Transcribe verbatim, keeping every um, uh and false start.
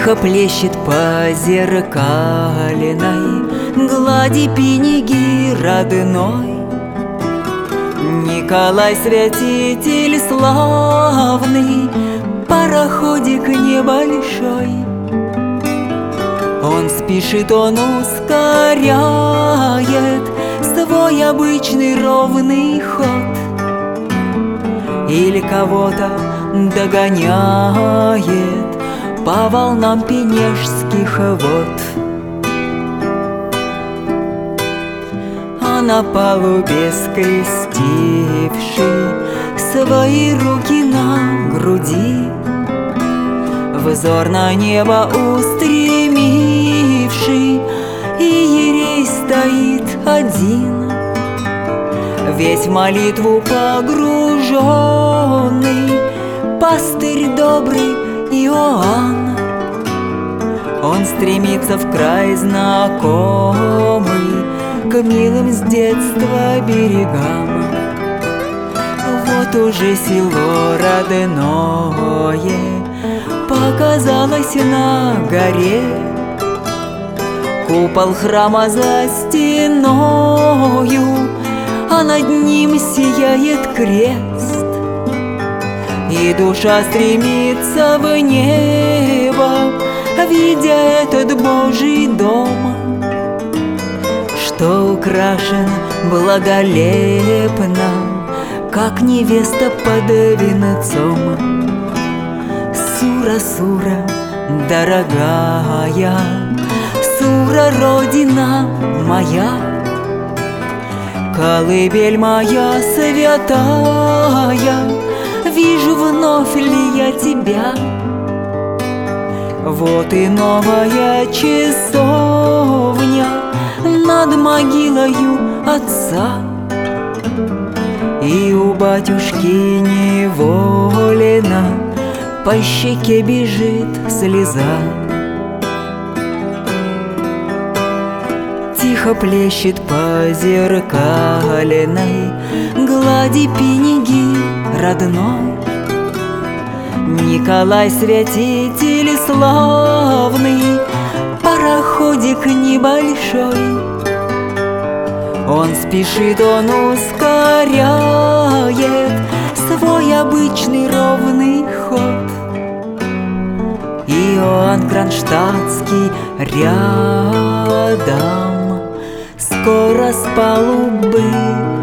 Тихо плещет по зеркальной глади Пинеги родной Николай Святитель славный, пароходик небольшой. Он спешит, он ускоряет свой обычный ровный ход, или кого-то догоняет по волнам пенежских вод. А на палубе скрестивший свои руки на груди, взор на небо устремивший, иерей стоит один, весь в молитву погруженный, пастырь добрый Иоанн. Он стремится в край знакомый, к милым с детства берегам. Вот уже село родное показалось на горе, купол храма за стеною, а над ним сияет крест. И душа стремится в небо, видя этот Божий дом, что украшен благолепно, как невеста под венцом. Сура, Сура, дорогая, Сура, родина моя, колыбель моя святая, вижу вновь ли я тебя. Вот и новая часовня над могилою отца, и у батюшки неволено по щеке бежит слеза. Тихо плещет по зеркальной глади Пинеги родной Николай Святитель славный, пароходик небольшой. Он спешит, он ускоряет свой обычный ровный ход. Иоанн Кронштадтский рядом, скоро с палубы